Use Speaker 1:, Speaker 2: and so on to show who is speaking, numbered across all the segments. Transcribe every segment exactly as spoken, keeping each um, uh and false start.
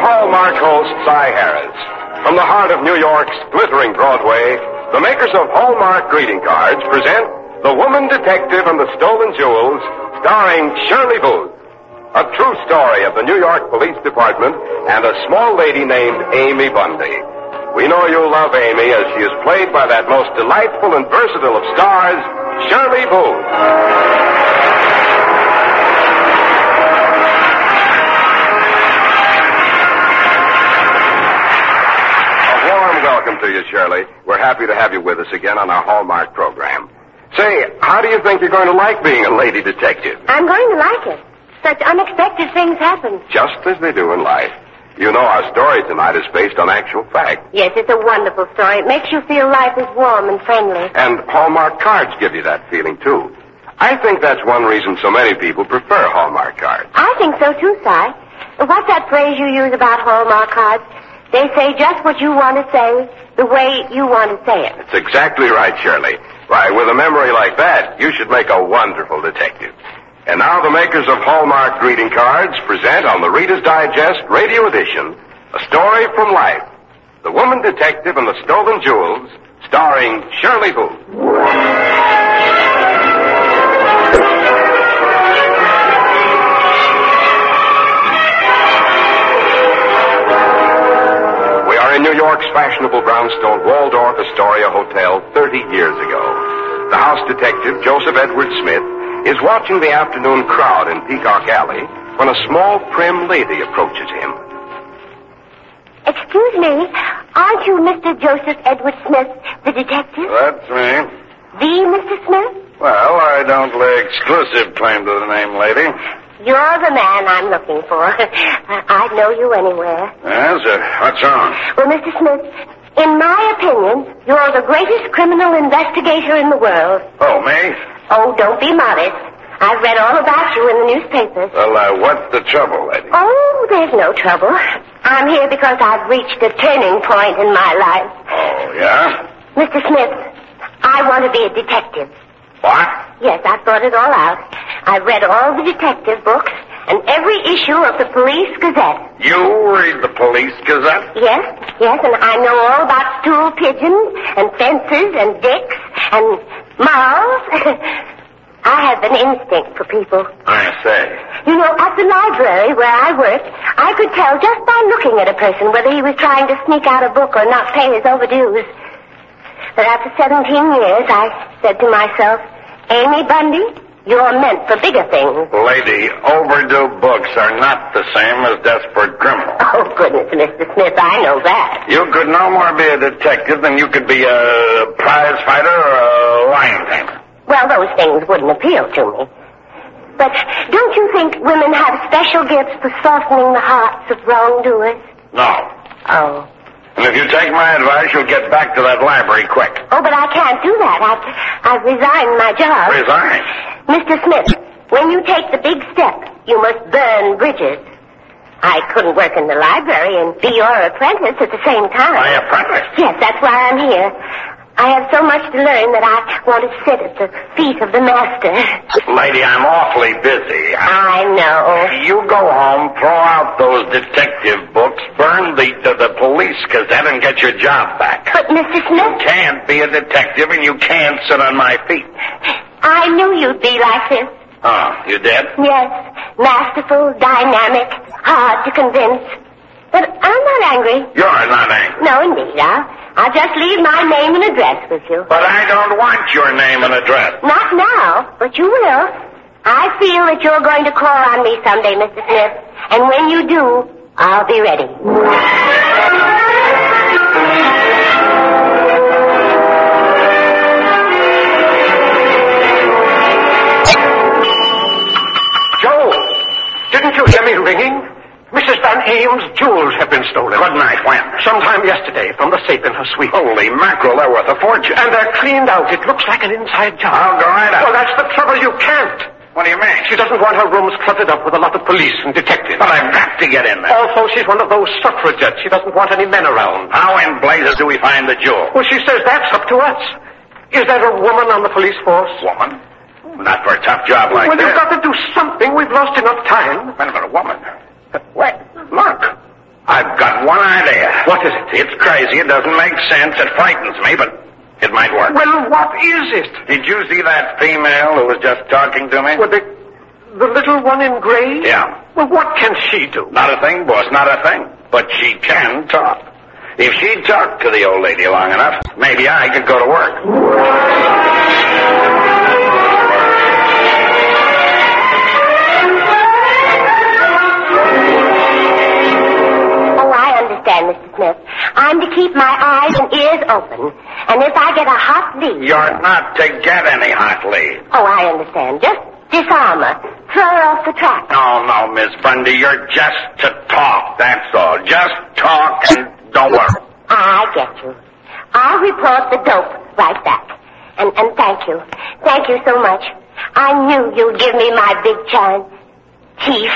Speaker 1: Hallmark host, Cy Harris. From the heart of New York's glittering Broadway, the makers of Hallmark greeting cards present The Woman Detective and the Stolen Jewels, starring Shirley Booth. A true story of the New York Police Department and a small lady named Amy Bundy. We know you'll love Amy as she is played by that most delightful and versatile of stars, Shirley Booth. A warm welcome to you, Shirley. We're happy to have you with us again on our Hallmark program. Say, how do you think you're going to like being a lady detective?
Speaker 2: I'm going to like it. Such unexpected things happen.
Speaker 1: Just as they do in life. You know our story tonight is based on actual fact.
Speaker 2: Yes, it's a wonderful story. It makes you feel life is warm and friendly.
Speaker 1: And Hallmark cards give you that feeling, too. I think that's one reason so many people prefer Hallmark cards.
Speaker 2: I think so, too, Si. What's that phrase you use about Hallmark cards? They say just what you want to say, the way you want to say it.
Speaker 1: That's exactly right, Shirley. Why, with a memory like that, you should make a wonderful detective. And now the makers of Hallmark greeting cards present on the Reader's Digest Radio Edition, A Story from Life, The Woman Detective and the Stolen Jewels, starring Shirley Booth. We are in New York's fashionable brownstone Waldorf Astoria Hotel thirty years ago. The house detective, Joseph Edward Smith, is watching the afternoon crowd in Peacock Alley when a small, prim lady approaches him.
Speaker 2: Excuse me, aren't you Mister Joseph Edward Smith, the detective?
Speaker 3: That's me.
Speaker 2: The Mister Smith?
Speaker 3: Well, I don't lay exclusive claim to the name, lady.
Speaker 2: You're the man I'm looking for. I'd know you anywhere.
Speaker 3: Yes, uh, what's wrong?
Speaker 2: Well, Mister Smith, in my opinion, you're the greatest criminal investigator in the world.
Speaker 3: Oh, me?
Speaker 2: Oh, don't be modest. I've read all about you in the newspapers.
Speaker 3: Well, uh, what's the trouble, lady?
Speaker 2: Oh, there's no trouble. I'm here because I've reached a turning point in my life.
Speaker 3: Oh, yeah?
Speaker 2: Mister Smith, I want to be a detective.
Speaker 3: What?
Speaker 2: Yes, I've thought it all out. I've read all the detective books and every issue of the Police Gazette.
Speaker 3: You read the Police Gazette?
Speaker 2: Yes, yes, and I know all about stool pigeons and fences and dicks and moths. I have an instinct for people.
Speaker 3: I say.
Speaker 2: You know, at the library where I worked, I could tell just by looking at a person whether he was trying to sneak out a book or not pay his overdues. But after seventeen years, I said to myself, Amy Bundy, you're meant for bigger things.
Speaker 3: Lady, overdue books are not the same as desperate criminals.
Speaker 2: Oh, goodness, Mister Smith, I know that.
Speaker 3: You could no more be a detective than you could be a prize fighter or a lion tamer.
Speaker 2: Well, those things wouldn't appeal to me. But don't you think women have special gifts for softening the hearts of wrongdoers?
Speaker 3: No.
Speaker 2: Oh.
Speaker 3: And if you take my advice, you'll get back to that library quick.
Speaker 2: Oh, but I can't do that. I've, I've resigned my job.
Speaker 3: Resign?
Speaker 2: Mister Smith, when you take the big step, you must burn bridges. I couldn't work in the library and be your apprentice at the same time.
Speaker 3: My apprentice?
Speaker 2: Yes, that's why I'm here. I have so much to learn that I want to sit at the feet of the master.
Speaker 3: Lady, I'm awfully busy.
Speaker 2: I know.
Speaker 3: You go home, throw out those detective books, burn the, the, the Police Gazette, and get your job back.
Speaker 2: But, Mister Smith...
Speaker 3: You can't be a detective, and you can't sit on my feet.
Speaker 2: I knew you'd be like this.
Speaker 3: Oh, you did?
Speaker 2: Yes. Masterful, dynamic, hard to convince. But I'm not angry.
Speaker 3: You're not angry.
Speaker 2: No, indeed. I'll, I'll just leave my name and address with you.
Speaker 3: But I don't want your name and address.
Speaker 2: Not now, but you will. I feel that you're going to call on me someday, Mister Smith. And when you do, I'll be ready.
Speaker 4: Joe, didn't you hear me ringing? Missus Van Ames' jewels have been stolen.
Speaker 3: Good night, when?
Speaker 4: Sometime yesterday, from the safe in her suite.
Speaker 3: Holy mackerel, they're worth a fortune.
Speaker 4: And they're cleaned out. It looks like an inside job.
Speaker 3: I'll go right out.
Speaker 4: Well, that's the trouble. You can't.
Speaker 3: What do you mean?
Speaker 4: She doesn't want her rooms cluttered up with a lot of police and detectives.
Speaker 3: But I've got to get in there.
Speaker 4: Also, she's one of those suffragettes. She doesn't want any men around.
Speaker 3: How in blazes do we find the jewel?
Speaker 4: Well, she says that's up to us. Is there a woman on the police force?
Speaker 3: Woman? Not for a tough job like
Speaker 4: well,
Speaker 3: this.
Speaker 4: Well, you've got to do something. We've lost enough time.
Speaker 3: Wait a minute, a woman.
Speaker 4: What?
Speaker 3: Look. I've
Speaker 4: What is it?
Speaker 3: It's crazy. It doesn't make sense. It frightens me, but it might work.
Speaker 4: Well, what is it?
Speaker 3: Did you see that female who was just talking to me?
Speaker 4: Well, the, the little one in gray?
Speaker 3: Yeah.
Speaker 4: Well, what can she do?
Speaker 3: Not a thing, boss, not a thing. But she can talk. If she'd talk to the old lady long enough, maybe I could go to work.
Speaker 2: Mister Smith. I'm to keep my eyes and ears open. And if I get a hot lead...
Speaker 3: You're not to get any hot lead.
Speaker 2: Oh, I understand. Just disarm her. Throw her off the track.
Speaker 3: No, no, Miss Bundy. You're just to talk, that's all. Just talk and don't worry.
Speaker 2: I get you. I'll report the dope right back. And, and thank you. Thank you so much. I knew you'd give me my big chance. Chief.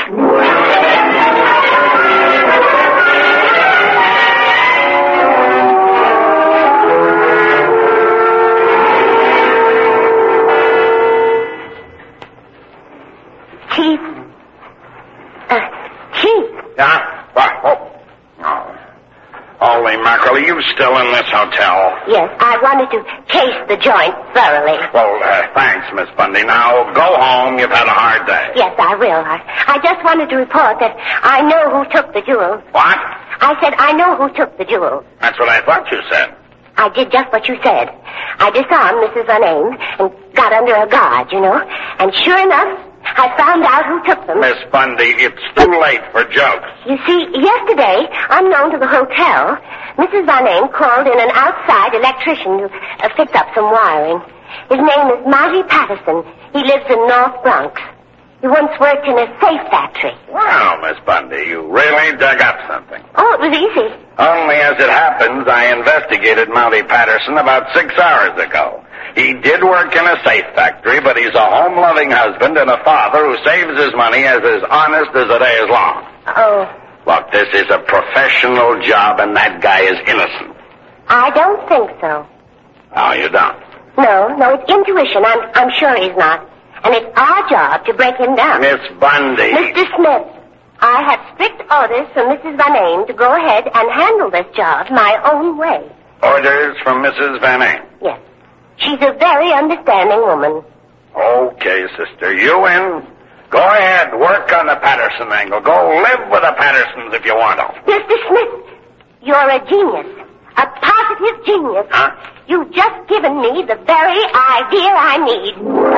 Speaker 2: Chief. Uh, Chief.
Speaker 3: Yeah? What? Oh. Oh. Holy mackerel, are you still in this hotel?
Speaker 2: Yes, I wanted to case the joint thoroughly.
Speaker 3: Well, uh, thanks, Miss Bundy. Now, go home. You've had a hard day.
Speaker 2: Yes, I will. I, I just wanted to report that I know who took the jewels.
Speaker 3: What?
Speaker 2: I said I know who took the jewels.
Speaker 3: That's what I thought you said.
Speaker 2: I did just what you said. I disarmed Missus Van Ames and got under her guard, you know. And sure enough, I found out who took them.
Speaker 3: Miss Bundy, it's too late for jokes.
Speaker 2: You see, yesterday, unknown to the hotel, Missus Van Ames called in an outside electrician to uh, fix up some wiring. His name is Monty Patterson. He lives in North Bronx. He once worked in a safe factory.
Speaker 3: Wow, Miss Bundy, you really dug up something.
Speaker 2: Oh, it was easy.
Speaker 3: Only as it happens, I investigated Monty Patterson about six hours ago. He did work in a safe factory, but he's a home-loving husband and a father who saves his money as is honest as a day is long.
Speaker 2: Oh.
Speaker 3: Look, this is a professional job, and that guy is innocent.
Speaker 2: I don't think so.
Speaker 3: Oh, you don't?
Speaker 2: No, no, it's intuition. I'm, I'm sure he's not. And it's our job to break him down.
Speaker 3: Miss Bundy.
Speaker 2: Mister Smith, I have strict orders from Missus Van Ames to go ahead and handle this job my own way.
Speaker 3: Orders from Missus Van Ames?
Speaker 2: Yes. She's a very understanding woman.
Speaker 3: Okay, sister. You in? Go ahead. Work on the Patterson angle. Go live with the Pattersons if you want to.
Speaker 2: Mister Smith, you're a genius. A positive genius.
Speaker 3: Huh?
Speaker 2: You've just given me the very idea I need.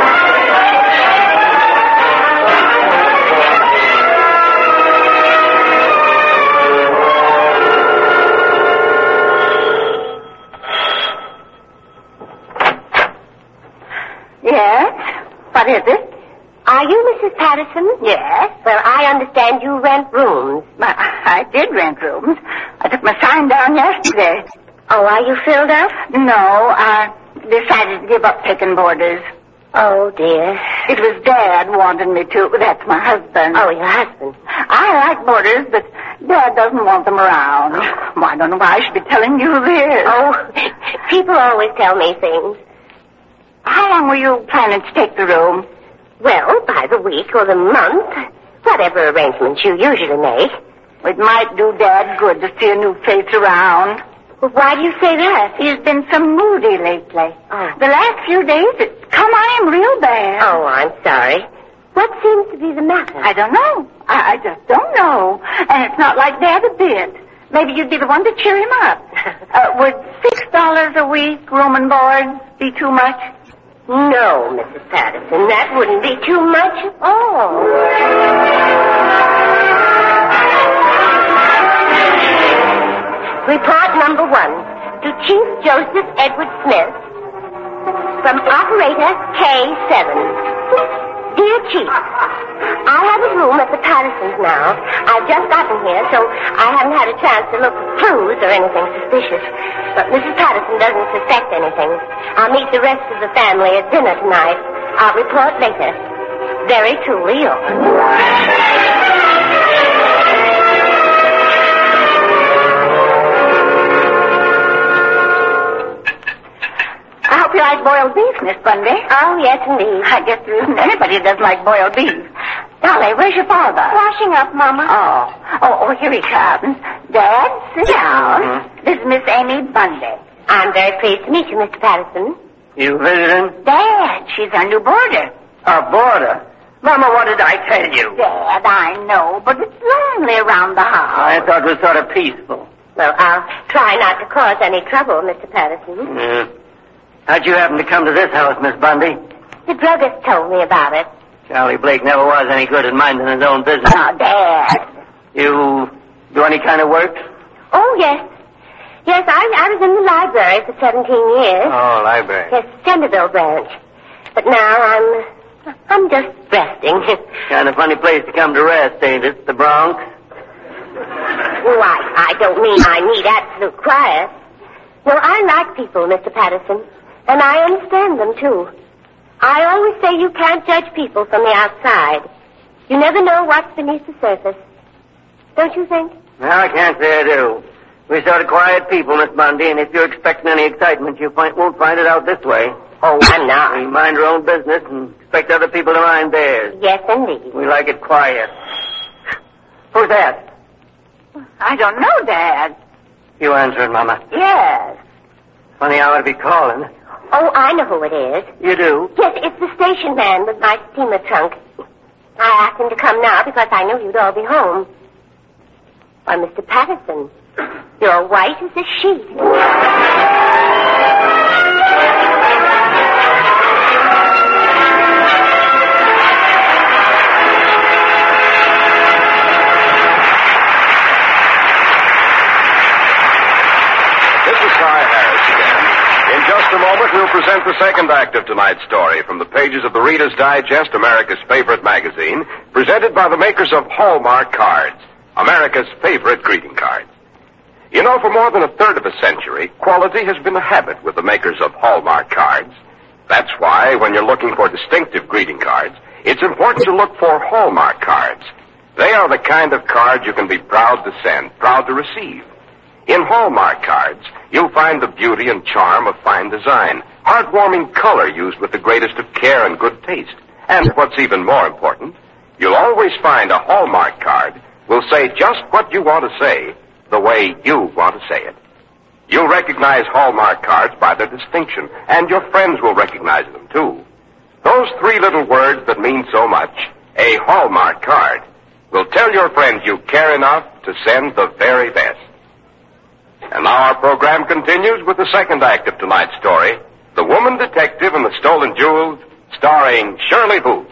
Speaker 5: Yes? What is it?
Speaker 2: Are you Missus Patterson?
Speaker 5: Yes.
Speaker 2: Well, I understand you rent rooms.
Speaker 5: I, I did rent rooms. I took my sign down yesterday.
Speaker 2: Oh, are you filled up?
Speaker 5: No, I decided to give up taking boarders.
Speaker 2: Oh, dear.
Speaker 5: It was Dad wanted me to. That's my husband.
Speaker 2: Oh, your husband.
Speaker 5: I like boarders, but Dad doesn't want them around. Well, I don't know why I should be telling you this.
Speaker 2: Oh, people always tell me things.
Speaker 5: How long were you planning to take the room?
Speaker 2: Well, by the week or the month. Whatever arrangements you usually make.
Speaker 5: It might do Dad good to see a new face around.
Speaker 2: Well, why do you say that?
Speaker 5: He's been so moody lately.
Speaker 2: Oh.
Speaker 5: The last few days, it's come on him real bad.
Speaker 2: Oh, I'm sorry. What seems to be the matter?
Speaker 5: I don't know. I, I just don't know. And it's not like Dad a bit. Maybe you'd be the one to cheer him up. uh, would six dollars a week, room and board, be too much?
Speaker 2: No, Missus Patterson, that wouldn't be too much at all. Report number one to Chief Joseph Edward Smith from Operator K seven. Dear Chief, I have a room at the Pattersons now. I've just gotten here, so I haven't had a chance to look for clues or anything suspicious. But Missus Patterson doesn't suspect anything. I'll meet the rest of the family at dinner tonight. I'll report later. Very truly yours.
Speaker 5: I hope you like boiled beef, Miss Bundy.
Speaker 2: Oh, yes, indeed.
Speaker 5: I guess there isn't anybody that doesn't like boiled beef. Dolly, where's your father?
Speaker 2: Washing up, Mama.
Speaker 5: Oh, oh, oh, here he comes. Dad, sit down.
Speaker 4: Mm-hmm.
Speaker 5: This is Miss Amy Bundy.
Speaker 2: I'm very pleased to meet you, Mister Patterson.
Speaker 4: You visiting?
Speaker 5: Dad, she's our new boarder.
Speaker 4: A boarder? Mama, what did I tell you?
Speaker 5: Dad, I know, but it's lonely around the house.
Speaker 4: I thought it was sort of peaceful.
Speaker 2: Well, I'll try not to cause any trouble, Mister Patterson.
Speaker 4: Yeah. How'd you happen to come to this house, Miss Bundy?
Speaker 2: The druggist told me about it.
Speaker 4: Charlie Blake never was any good at minding his own business.
Speaker 5: Oh, Dad.
Speaker 4: You do any kind of work?
Speaker 2: Oh, yes. Yes, I, I was in the library for seventeen years.
Speaker 4: Oh, library.
Speaker 2: Yes, Centerville branch. But now I'm... I'm just resting.
Speaker 4: Kind of funny place to come to rest, ain't it? The Bronx?
Speaker 2: Oh, I, I don't mean I need absolute quiet. No, I like people, Mister Patterson. And I understand them, too. I always say you can't judge people from the outside. You never know what's beneath the surface. Don't you think?
Speaker 4: No, I can't say I do. We're sort of quiet people, Miss Bundy, and if you're expecting any excitement, you find, won't find it out this way.
Speaker 2: Oh, I'm not.
Speaker 4: We mind our own business and expect other people to mind theirs.
Speaker 2: Yes, indeed.
Speaker 4: We like it quiet. Who's that?
Speaker 5: I don't know, Dad.
Speaker 4: You answer it, Mama.
Speaker 5: Yes.
Speaker 4: Funny hour to be calling.
Speaker 2: Oh, I know who it is.
Speaker 4: You do?
Speaker 2: Yes, it's the station man with my steamer trunk. I asked him to come now because I knew you'd all be home. Why, Mister Patterson, you're white as a sheet.
Speaker 1: In just a moment, we'll present the second act of tonight's story from the pages of the Reader's Digest, America's favorite magazine, presented by the makers of Hallmark cards, America's favorite greeting cards. You know, for more than a third of a century, quality has been a habit with the makers of Hallmark cards. That's why, when you're looking for distinctive greeting cards, it's important to look for Hallmark cards. They are the kind of cards you can be proud to send, proud to receive. In Hallmark cards, you'll find the beauty and charm of fine design, heartwarming color used with the greatest of care and good taste. And what's even more important, you'll always find a Hallmark card will say just what you want to say, the way you want to say it. You'll recognize Hallmark cards by their distinction, and your friends will recognize them, too. Those three little words that mean so much, a Hallmark card, will tell your friends you care enough to send the very best. And now our program continues with the second act of tonight's story, The Woman Detective and the Stolen Jewels, starring Shirley Booth.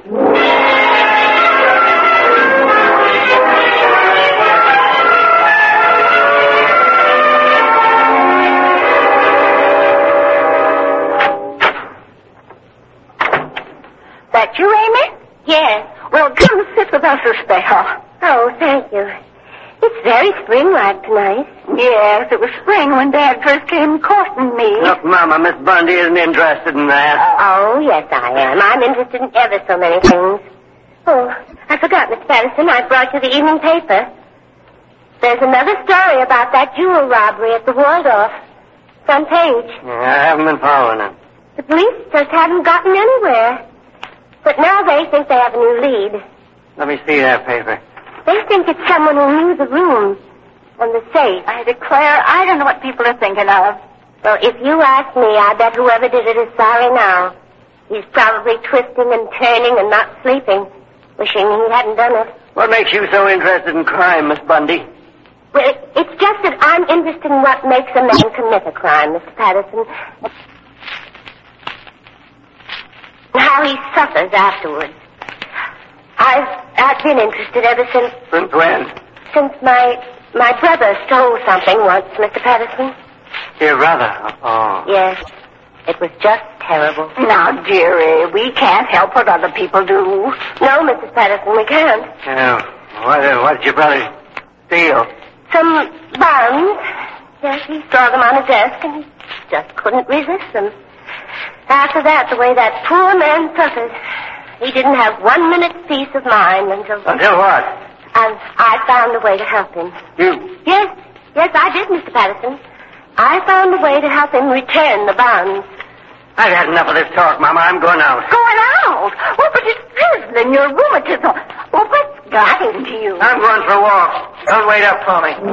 Speaker 5: That you, Amy?
Speaker 2: Yes.
Speaker 5: Well, come sit with us a spell.
Speaker 2: Oh, thank you. It's very spring-like tonight.
Speaker 5: Yes, it was spring when Dad first came courting me.
Speaker 4: Look, Mama, Miss Bundy isn't interested in that.
Speaker 2: Oh, yes, I am. I'm interested in ever so many things. Oh, I forgot, Miss Patterson. I brought you the evening paper. There's another story about that jewel robbery at the Waldorf. Front page.
Speaker 4: Yeah, I haven't been following it.
Speaker 2: The police just haven't gotten anywhere. But now they think they have a new lead.
Speaker 4: Let me see that paper.
Speaker 2: They think it's someone who knew the room and the safe.
Speaker 5: I declare, I don't know what people are thinking of.
Speaker 2: Well, if you ask me, I bet whoever did it is sorry now. He's probably twisting and turning and not sleeping, wishing he hadn't done it.
Speaker 4: What makes you so interested in crime, Miss Bundy?
Speaker 2: Well, it's just that I'm interested in what makes a man commit a crime, Mister Patterson. And how he suffers afterwards. I've, I've been interested ever since...
Speaker 4: Since when?
Speaker 2: Since my, my brother stole something once, Mister Patterson.
Speaker 4: Your brother? Oh.
Speaker 2: Yes. It was just terrible.
Speaker 5: Now, dearie, we can't help what other people do.
Speaker 2: No, Missus Patterson, we can't.
Speaker 4: Yeah. What, uh, what did your brother steal?
Speaker 2: Some bonds. Yes, he saw them on a desk, and he just couldn't resist them. After that, the way that poor man suffered, he didn't have one minute's peace of mind until...
Speaker 4: Until what?
Speaker 2: And I found a way to help him.
Speaker 4: You?
Speaker 2: Yes, yes, I did, Mister Patterson. I found a way to help him return the bonds.
Speaker 4: I've had enough of this talk, Mama. I'm going out.
Speaker 5: Going out? Oh, but it's drizzling. Your rheumatism. Oh, got into you.
Speaker 4: I'm going for a walk. Don't wait up for me.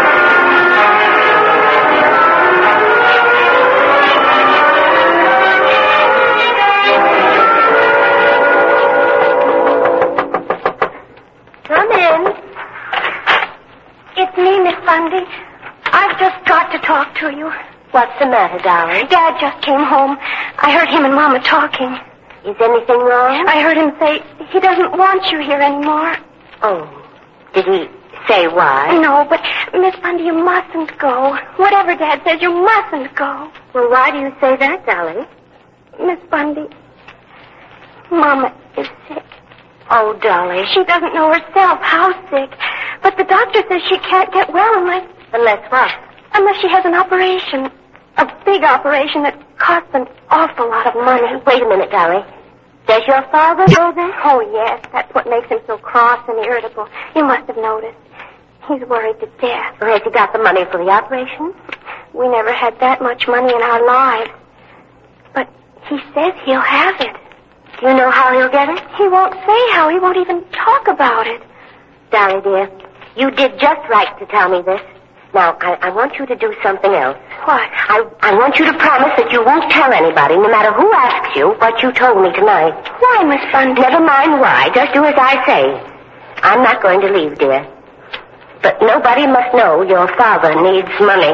Speaker 2: Come in. It's me, Miss Bundy. I've just got to talk to you. What's the matter, darling? Dad just came home. I heard him and Mama talking. Is anything wrong? I heard him say he doesn't want you here anymore. Oh. Did he say why? No, but Miss Bundy, you mustn't go. Whatever Dad says, you mustn't go. Well, why do you say that, darling? Miss Bundy, Mama is sick. Oh, darling. She doesn't know herself how sick. But the doctor says she can't get well unless... Unless what? Unless she has an operation. A big operation that costs an awful lot of money. Wait a minute, darling. Does your father know that? Oh, yes. That's what makes him so cross and irritable. You must have noticed. He's worried to death. Well, has he got the money for the operation? We never had that much money in our lives. But he says he'll have it. Do you know how he'll get it? He won't say how. He won't even talk about it. Dolly, dear, you did just right to tell me this. Now, I, I want you to do something else. What? I, I want you to promise that you won't tell anybody, no matter who asks you, what you told me tonight. Why, Miss Bundy? Never mind why. Just do as I say. I'm not going to leave, dear. But nobody must know your father needs money.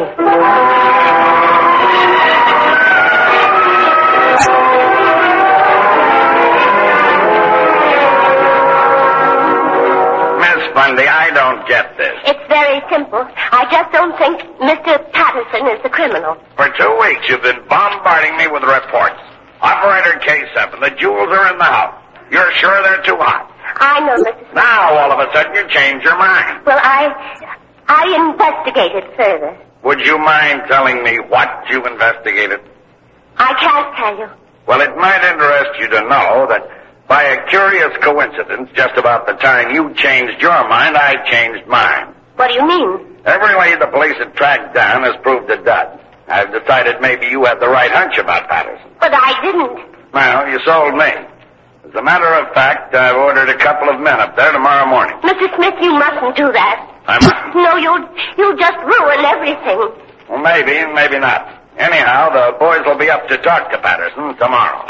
Speaker 3: Bundy, I don't get this.
Speaker 2: It's very simple. I just don't think Mister Patterson is the criminal.
Speaker 3: For two weeks, you've been bombarding me with reports. Operator K seven, the jewels are in the house. You're sure they're too hot?
Speaker 2: I know, Mister Smith.
Speaker 3: Now, all of a sudden, you change your mind.
Speaker 2: Well, I... I investigated further.
Speaker 3: Would you mind telling me what you investigated?
Speaker 2: I can't tell you.
Speaker 3: Well, it might interest you to know that by a curious coincidence, just about the time you changed your mind, I changed mine.
Speaker 2: What do you mean?
Speaker 3: Every lead the police have tracked down has proved a dud. I've decided maybe you had the right hunch about Patterson.
Speaker 2: But I didn't.
Speaker 3: Well, you sold me. As a matter of fact, I've ordered a couple of men up there tomorrow morning.
Speaker 2: Mister Smith, you mustn't do that.
Speaker 3: I mustn't?
Speaker 2: No, you'll, you'll just ruin everything.
Speaker 3: Well, maybe, and maybe not. Anyhow, the boys will be up to talk to Patterson tomorrow.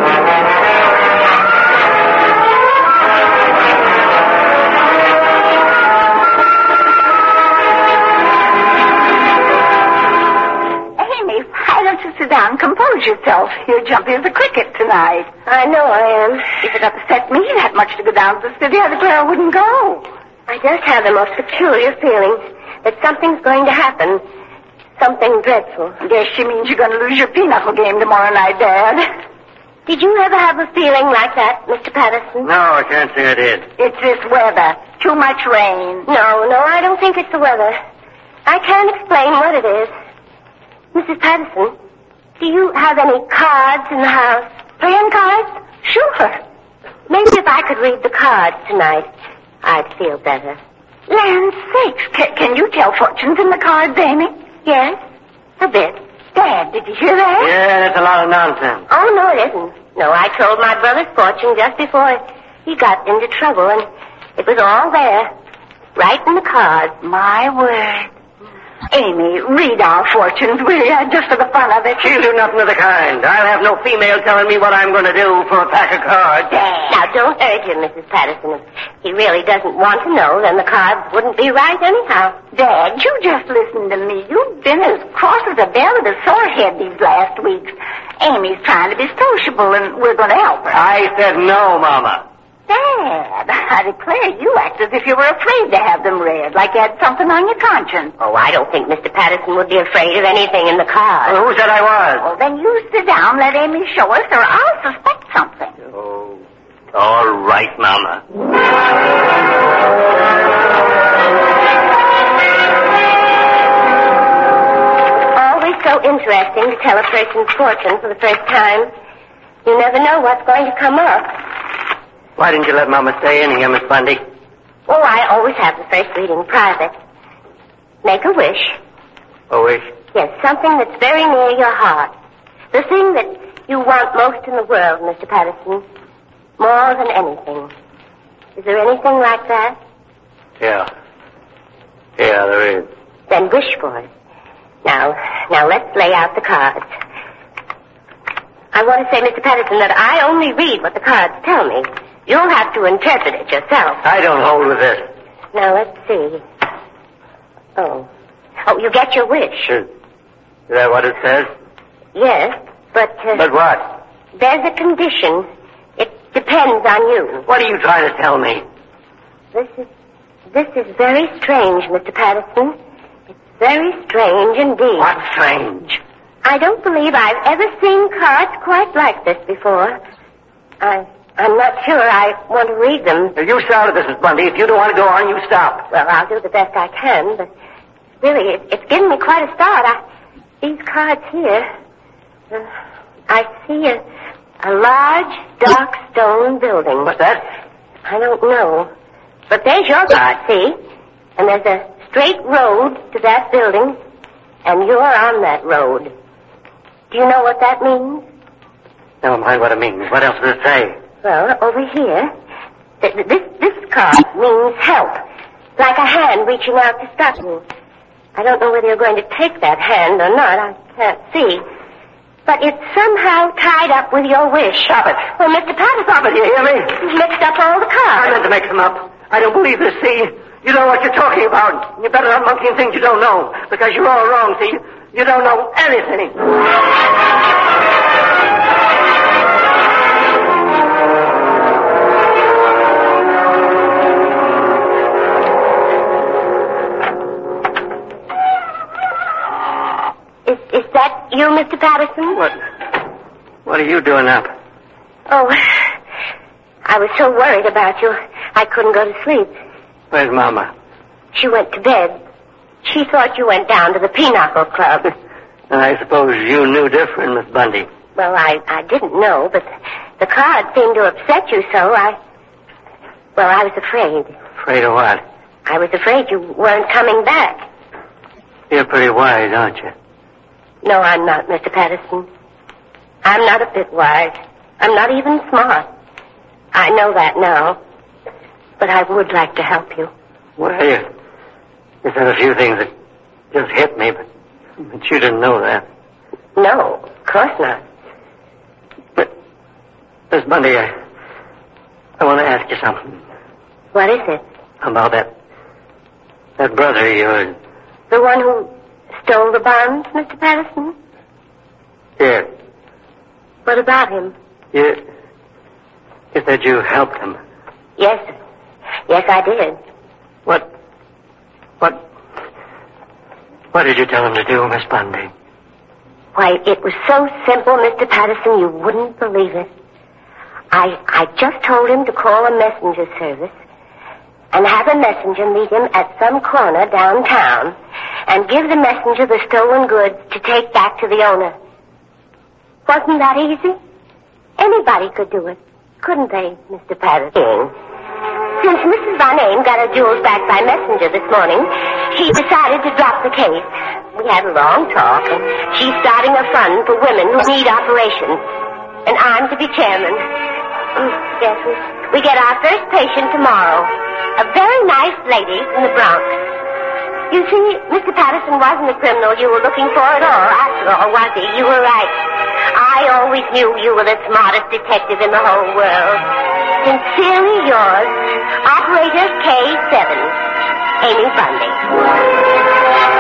Speaker 5: Sit down, compose yourself. You're jumpy as a cricket tonight.
Speaker 2: I know I am.
Speaker 5: If it upset me that much to go down to the city, the girl wouldn't go.
Speaker 2: I just have the most peculiar feeling that something's going to happen. Something dreadful.
Speaker 5: Guess she means you're going to lose your pinochle game tomorrow night, Dad.
Speaker 2: Did you ever have a feeling like that, Mister Patterson?
Speaker 4: No, I can't say I did.
Speaker 5: It's this weather. Too much rain.
Speaker 2: No, no, I don't think it's the weather. I can't explain what it is. Missus Patterson, do you have any cards in the house? Playing cards? Sure. Maybe if I could read the cards tonight, I'd feel better.
Speaker 5: Land sakes, can, can you tell fortunes in the cards, Amy?
Speaker 2: Yes, a bit.
Speaker 5: Dad, did you hear that?
Speaker 4: Yeah, that's a lot of nonsense.
Speaker 2: Oh, no, it isn't. No, I told my brother's fortune just before he got into trouble, and it was all there, right in the cards.
Speaker 5: My word. Amy, read our fortunes, will you? Just for the fun of it.
Speaker 4: She'll do nothing of the kind. I'll have no female telling me what I'm going to do for a pack of cards.
Speaker 2: Dad. Now, don't urge him, Missus Patterson. If he really doesn't want to know, then the cards wouldn't be right anyhow.
Speaker 5: Dad, you just listen to me. You've been as cross as a bear with a sore head these last weeks. Amy's trying to be sociable, and we're going to help her.
Speaker 4: I said no, Mama.
Speaker 5: Dad, I declare you act as if you were afraid to have them read, like you had something on your conscience.
Speaker 2: Oh, I don't think Mister Patterson would be afraid of anything in the cards.
Speaker 4: Well, who said I was?
Speaker 5: Well, then you sit down, let Amy show us, or I'll suspect something.
Speaker 4: Oh, all right, Mama.
Speaker 2: Always so interesting to tell a person's fortune for the first time. You never know what's going to come up.
Speaker 4: Why didn't you let Mama stay in here, Miss Bundy?
Speaker 2: Oh, I always have the first reading private. Make a wish.
Speaker 4: A wish?
Speaker 2: Yes, something that's very near your heart. The thing that you want most in the world, Mister Patterson. More than anything. Is there anything like that?
Speaker 4: Yeah. Yeah, there is.
Speaker 2: Then wish for it. Now, now let's lay out the cards. I want to say, Mister Patterson, that I only read what the cards tell me. You'll have to interpret it yourself.
Speaker 4: I don't hold with this.
Speaker 2: Now, let's see. Oh. Oh, you get your wish.
Speaker 4: Is, is that what it says?
Speaker 2: Yes, but... Uh,
Speaker 4: But what?
Speaker 2: There's a condition. It depends on you.
Speaker 4: What are you trying to tell me?
Speaker 2: This is... This is very strange, Mister Patterson. It's very strange indeed.
Speaker 4: What's strange?
Speaker 2: I don't believe I've ever seen cards quite like this before. I... I'm not sure I want to read them.
Speaker 4: If you started this, Miss Bundy. If you don't want to go on, you stop.
Speaker 2: Well, I'll do the best I can, but really, it, it's given me quite a start. I, these cards here, uh, I see a, a large, dark stone building.
Speaker 4: What's that?
Speaker 2: I don't know. But there's your card, see? And there's a straight road to that building, and you're on that road. Do you know what that means?
Speaker 4: Never mind what it means. What else does it say?
Speaker 2: Well, over here, th- this this card means help, like a hand reaching out to stop you. I don't know whether you're going to take that hand or not. I can't see. But it's somehow tied up with your wish.
Speaker 4: Stop it.
Speaker 2: Well, Mister Patterson...
Speaker 4: Stop it, you hear me?
Speaker 2: You've mixed up all the cards.
Speaker 4: I meant to mix them up. I don't believe this, see? You know what you're talking about. You better not monkey things you don't know, because you're all wrong, see? You don't know anything.
Speaker 2: Is, is that you, Mister Patterson?
Speaker 4: What? What are you doing up?
Speaker 2: Oh, I was so worried about you, I couldn't go to sleep.
Speaker 4: Where's Mama?
Speaker 2: She went to bed. She thought you went down to the Pinochle Club.
Speaker 4: And I suppose you knew different, Miss Bundy.
Speaker 2: Well, I, I didn't know, but the card seemed to upset you so, I... Well, I was afraid.
Speaker 4: Afraid of what?
Speaker 2: I was afraid you weren't coming back.
Speaker 4: You're pretty wise, aren't you?
Speaker 2: No, I'm not, Mister Patterson. I'm not a bit wise. I'm not even smart. I know that now. But I would like to help you.
Speaker 4: Well, you, you said a few things that just hit me, but, but you didn't know that.
Speaker 2: No, of course not.
Speaker 4: But, Miss Bundy, I, I want to ask you something.
Speaker 2: What is it?
Speaker 4: About that, that brother of yours.
Speaker 2: The one who stole the bonds, Mister Patterson?
Speaker 4: Yeah.
Speaker 2: What about him?
Speaker 4: You, you said you helped him.
Speaker 2: Yes, sir. Yes, I did.
Speaker 4: What, what, what did you tell him to do, Miss Bundy?
Speaker 2: Why, it was so simple, Mister Patterson, you wouldn't believe it. I, I just told him to call a messenger service and have a messenger meet him at some corner downtown and give the messenger the stolen goods to take back to the owner. Wasn't that easy? Anybody could do it, couldn't they, Mister Patterson? Since Missus Von Aim got her jewels back by messenger this morning, she decided to drop the case. We had a long talk, and she's starting a fund for women who need operations. And I'm to be chairman. Mm, yes, we, we get our first patient tomorrow. A very nice lady from the Bronx. You see, Mister Patterson wasn't the criminal you were looking for at all, after all, was he? You were right. I always knew you were the smartest detective in the whole world. Sincerely yours, Operator K seven, Amy Bundy.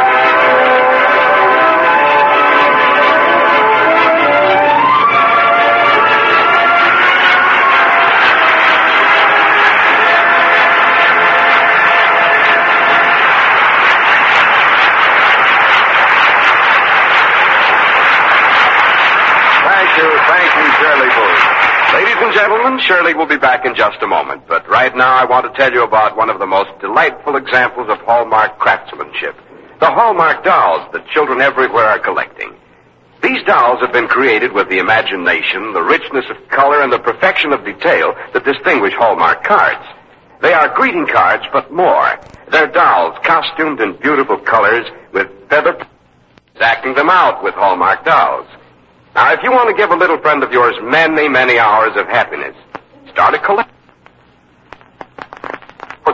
Speaker 1: Ladies and gentlemen, Shirley will be back in just a moment. But right now I want to tell you about one of the most delightful examples of Hallmark craftsmanship. The Hallmark dolls that children everywhere are collecting. These dolls have been created with the imagination, the richness of color, and the perfection of detail that distinguish Hallmark cards. They are greeting cards, but more. They're dolls costumed in beautiful colors with feather acting them out with Hallmark dolls. Now, if you want to give a little friend of yours many, many hours of happiness, start a collection.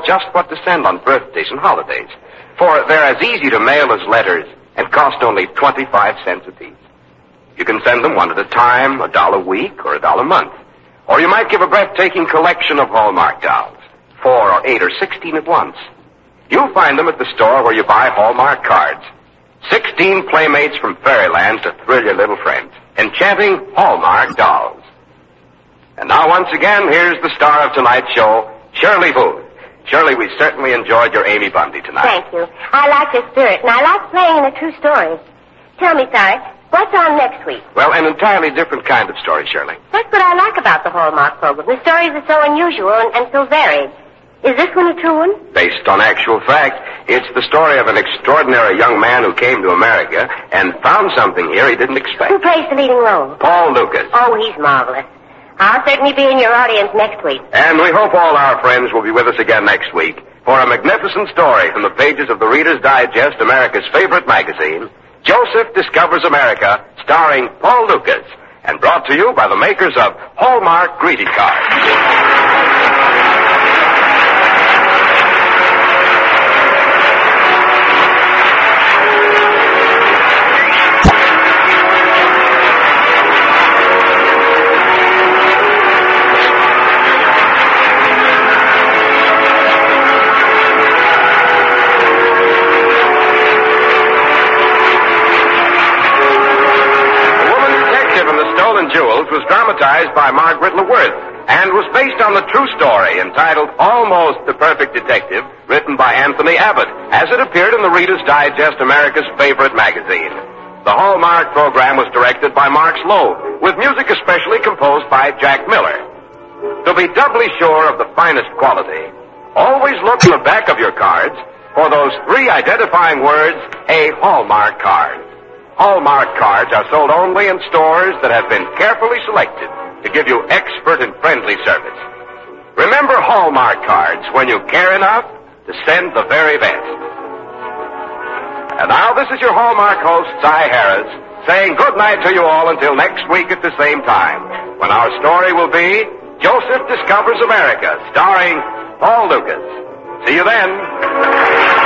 Speaker 1: just what to send on birthdays and holidays. For they're as easy to mail as letters and cost only twenty-five cents a piece. You can send them one at a time, a dollar a week, or a dollar a month. Or you might give a breathtaking collection of Hallmark dolls, four or eight or sixteen at once. You'll find them at the store where you buy Hallmark cards. Sixteen playmates from fairyland to thrill your little friends. Enchanting Hallmark dolls. And now once again, here's the star of tonight's show, Shirley Booth. Shirley, we certainly enjoyed your Amy Bundy tonight.
Speaker 2: Thank you. I like your spirit, and I like playing in a true story. Tell me, Si, what's on next week?
Speaker 1: Well, an entirely different kind of story, Shirley.
Speaker 2: That's what I like about the Hallmark program. The stories are so unusual and, and so varied. Is this one a true one?
Speaker 1: Based on actual fact, it's the story of an extraordinary young man who came to America and found something here he didn't expect.
Speaker 2: Who plays the leading role?
Speaker 1: Paul Lucas.
Speaker 2: Oh, he's marvelous. I'll certainly be in your audience next week.
Speaker 1: And we hope all our friends will be with us again next week for a magnificent story from the pages of the Reader's Digest, America's favorite magazine, Joseph Discovers America, starring Paul Lucas, and brought to you by the makers of Hallmark greeting cards. Jewels was dramatized by Margaret LeWirth and was based on the true story entitled Almost the Perfect Detective, written by Anthony Abbott, as it appeared in the Reader's Digest, America's favorite magazine. The Hallmark program was directed by Mark Slowe, with music especially composed by Jack Miller. To be doubly sure of the finest quality, always look in the back of your cards for those three identifying words, a Hallmark card. Hallmark cards are sold only in stores that have been carefully selected to give you expert and friendly service. Remember Hallmark cards when you care enough to send the very best. And now this is your Hallmark host, Si Harris, saying good night to you all until next week at the same time, when our story will be Joseph Discovers America, starring Paul Lucas. See you then.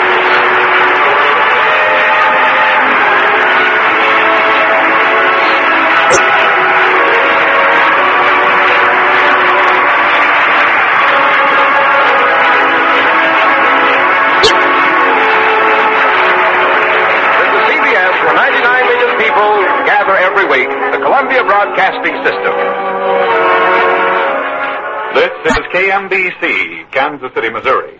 Speaker 1: Every week, the Columbia Broadcasting System.
Speaker 6: This is K M B C, Kansas City, Missouri.